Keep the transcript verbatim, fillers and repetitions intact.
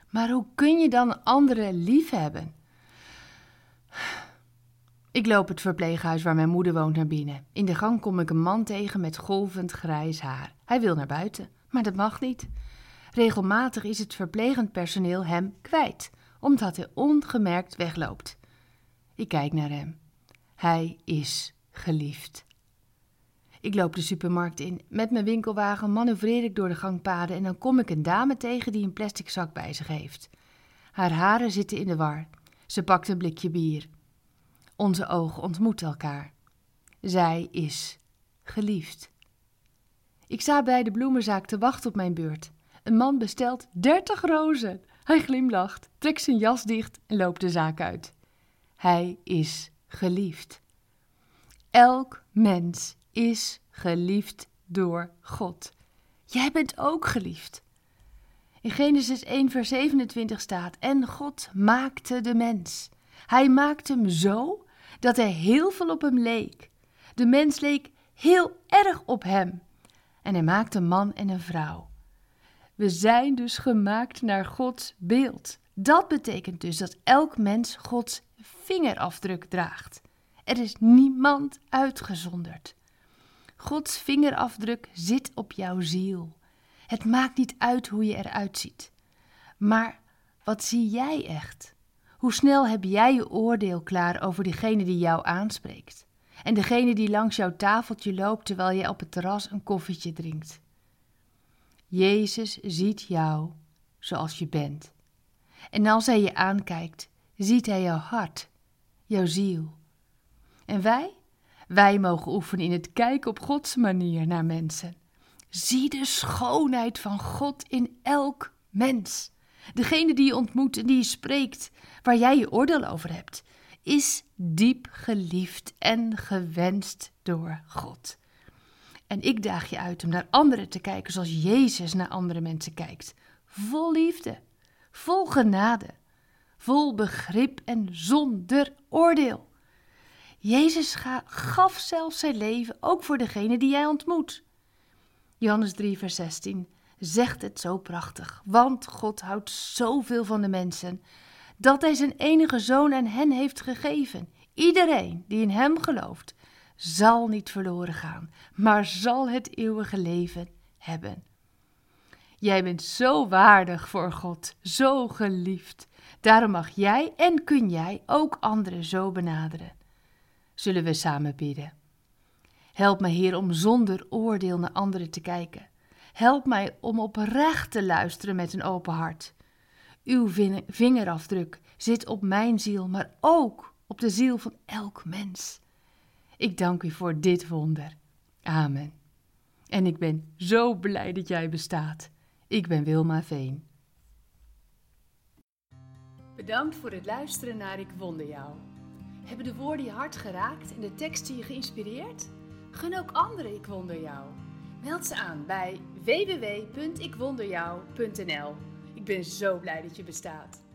Maar hoe kun je dan anderen liefhebben? Ik loop het verpleeghuis waar mijn moeder woont naar binnen. In de gang kom ik een man tegen met golvend grijs haar. Hij wil naar buiten, maar dat mag niet. Regelmatig is het verplegend personeel hem kwijt, omdat hij ongemerkt wegloopt. Ik kijk naar hem. Hij is geliefd. Ik loop de supermarkt in. Met mijn winkelwagen manoeuvreer ik door de gangpaden en dan kom ik een dame tegen die een plastic zak bij zich heeft. Haar haren zitten in de war. Ze pakt een blikje bier. Onze ogen ontmoeten elkaar. Zij is geliefd. Ik sta bij de bloemenzaak te wachten op mijn beurt. Een man bestelt dertig rozen. Hij glimlacht, trekt zijn jas dicht en loopt de zaak uit. Hij is geliefd. Elk mens is geliefd door God. Jij bent ook geliefd. In Genesis één vers zevenentwintig staat: en God maakte de mens. Hij maakte hem zo dat hij heel veel op hem leek. De mens leek heel erg op hem. En hij maakte een man en een vrouw. We zijn dus gemaakt naar Gods beeld. Dat betekent dus dat elk mens Gods vingerafdruk draagt. Er is niemand uitgezonderd. Gods vingerafdruk zit op jouw ziel. Het maakt niet uit hoe je eruit ziet. Maar wat zie jij echt? Hoe snel heb jij je oordeel klaar over diegene die jou aanspreekt? En degene die langs jouw tafeltje loopt terwijl je op het terras een koffietje drinkt? Jezus ziet jou zoals je bent. En als hij je aankijkt, ziet hij jouw hart, jouw ziel. En wij? Wij mogen oefenen in het kijken op Gods manier naar mensen. Zie de schoonheid van God in elk mens. Degene die je ontmoet en die je spreekt, waar jij je oordeel over hebt, is diep geliefd en gewenst door God. En ik daag je uit om naar anderen te kijken zoals Jezus naar andere mensen kijkt. Vol liefde, vol genade, vol begrip en zonder oordeel. Jezus ga, gaf zelfs zijn leven ook voor degene die jij ontmoet. Johannes drie vers zestien zegt het zo prachtig. Want God houdt zoveel van de mensen, dat hij zijn enige zoon aan hen heeft gegeven. Iedereen die in hem gelooft, zal niet verloren gaan, maar zal het eeuwige leven hebben. Jij bent zo waardig voor God, zo geliefd. Daarom mag jij en kun jij ook anderen zo benaderen. Zullen we samen bidden? Help me, Heer, om zonder oordeel naar anderen te kijken. Help mij om oprecht te luisteren met een open hart. Uw vingerafdruk zit op mijn ziel, maar ook op de ziel van elk mens. Ik dank u voor dit wonder. Amen. En ik ben zo blij dat jij bestaat. Ik ben Wilma Veen. Bedankt voor het luisteren naar Ik Wonder Jou. Hebben de woorden je hart geraakt en de teksten je geïnspireerd? Gun ook anderen Ik Wonder Jou. Meld ze aan bij w w w punt ik wonder jou punt n l. Ik ben zo blij dat je bestaat.